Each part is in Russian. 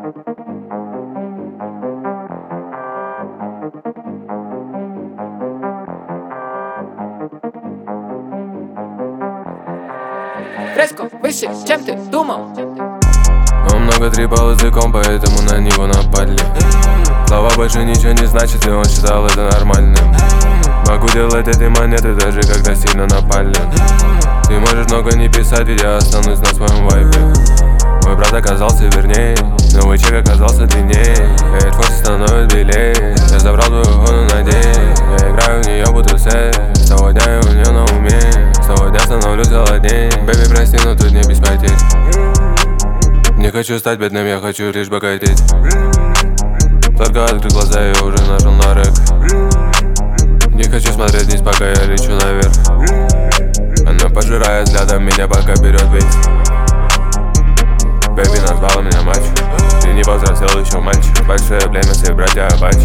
Резко выше, чем ты думал. Он много трепал языком, поэтому на него напали. Слова больше ничего не значит, и он считал это нормальным. Могу делать эти монеты, даже когда сильно напали. Ты можешь много не писать, ведь я останусь на своем вайбе. Мой брат оказался вернее, новый чек оказался длиннее. Air Force становится белее, я забрал твою гону на день. Я играю в нее, будто секс, с того дня я у нее на уме. С того дня становлюсь холоднее. Бэби, прости, но тут не без потерь. Не хочу стать бедным, я хочу лишь богатеть. Только открыл глаза, я уже нажал на рэк. Не хочу смотреть вниз, пока я лечу наверх. Она пожирает взглядом меня, пока берет весь. Бэби назвала меня мачо. Ты не повзрослел еще, мальчик. Большое племя, все братья Апачи.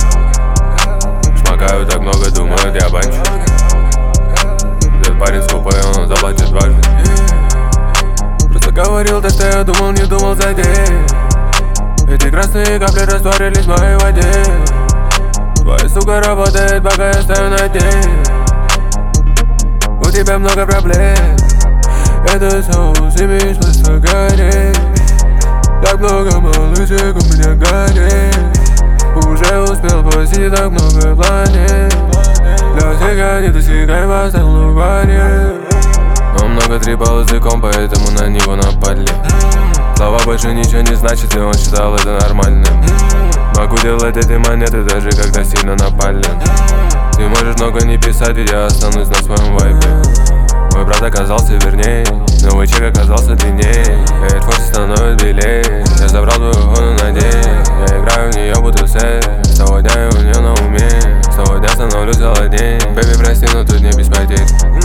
Шмакаю так много, думают, я банчу. Этот парень скупой, он заплатит дважды. Просто говорил то, что я думал, не думал задеть. Эти красные капли растворились в моей воде. Твоя сука работает, пока я стою на дне. У тебя много проблем. Это соус, имеешь смысл гореть. Так много малышек у меня горит. Уже успел посетить так много планет. Для всех я не достигаю, поставил в баре. Он много трепал языком, поэтому на него напали. Слова больше ничего не значит, и он считал это нормальным. Могу делать эти монеты, даже когда сильно напали. Ты можешь много не писать, ведь я останусь на своем вайбе. Мой брат оказался вернее, новый чек оказался длиннее. Air Force становится белее, я забрал твою гону на день. Я играю в нее, будто секс, с того дня я у нее на уме. С того дня становлюсь холоднее. Бэби, прости, но тут не без потерь.